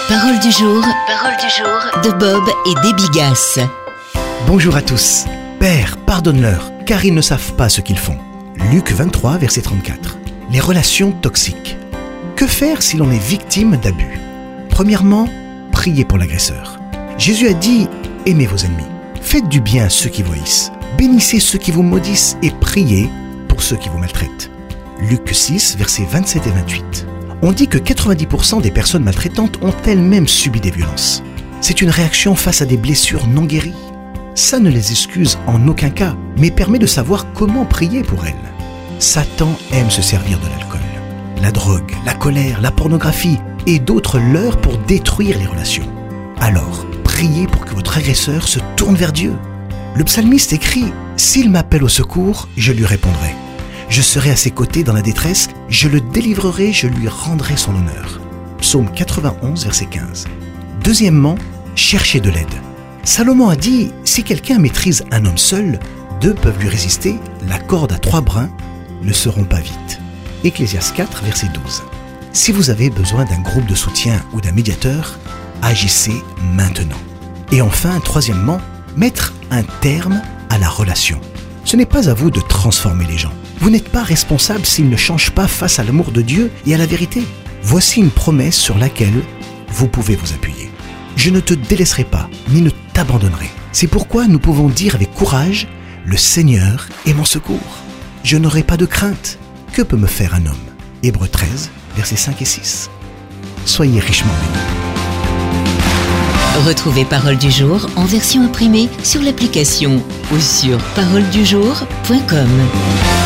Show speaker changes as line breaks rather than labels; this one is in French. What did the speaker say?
Parole du jour de Bob et Debbie Gass.
Bonjour à tous. Père, pardonne-leur, car ils ne savent pas ce qu'ils font. Luc 23, verset 34. Les relations toxiques. Que faire si l'on est victime d'abus? Premièrement, priez pour l'agresseur. Jésus a dit, aimez vos ennemis. Faites du bien à ceux qui vous haïssent. Bénissez ceux qui vous maudissent et priez pour ceux qui vous maltraitent. Luc 6, versets 27 et 28. On dit que 90% des personnes maltraitantes ont elles-mêmes subi des violences. C'est une réaction face à des blessures non guéries. Ça ne les excuse en aucun cas, mais permet de savoir comment prier pour elles. Satan aime se servir de l'alcool, la drogue, la colère, la pornographie et d'autres leurres pour détruire les relations. Alors, priez pour que votre agresseur se tourne vers Dieu. Le psalmiste écrit « S'il m'appelle au secours, je lui répondrai. Je serai à ses côtés dans la détresse, je le délivrerai, je lui rendrai son honneur. » Psaume 91, verset 15. Deuxièmement, cherchez de l'aide. Salomon a dit « Si quelqu'un maîtrise un homme seul, deux peuvent lui résister, la corde à 3 brins ne se rompt pas vite. » Ecclésiaste 4, verset 12. Si vous avez besoin d'un groupe de soutien ou d'un médiateur, agissez maintenant. Et enfin, troisièmement, mettre un terme à la relation. Ce n'est pas à vous de transformer les gens. Vous n'êtes pas responsable s'ils ne changent pas face à l'amour de Dieu et à la vérité. Voici une promesse sur laquelle vous pouvez vous appuyer. Je ne te délaisserai pas, ni ne t'abandonnerai. C'est pourquoi nous pouvons dire avec courage, le Seigneur est mon secours. Je n'aurai pas de crainte. Que peut me faire un homme? Hébreux 13, versets 5 et 6. Soyez richement bénis.
Retrouvez Parole du jour en version imprimée sur l'application ou sur paroledujour.com.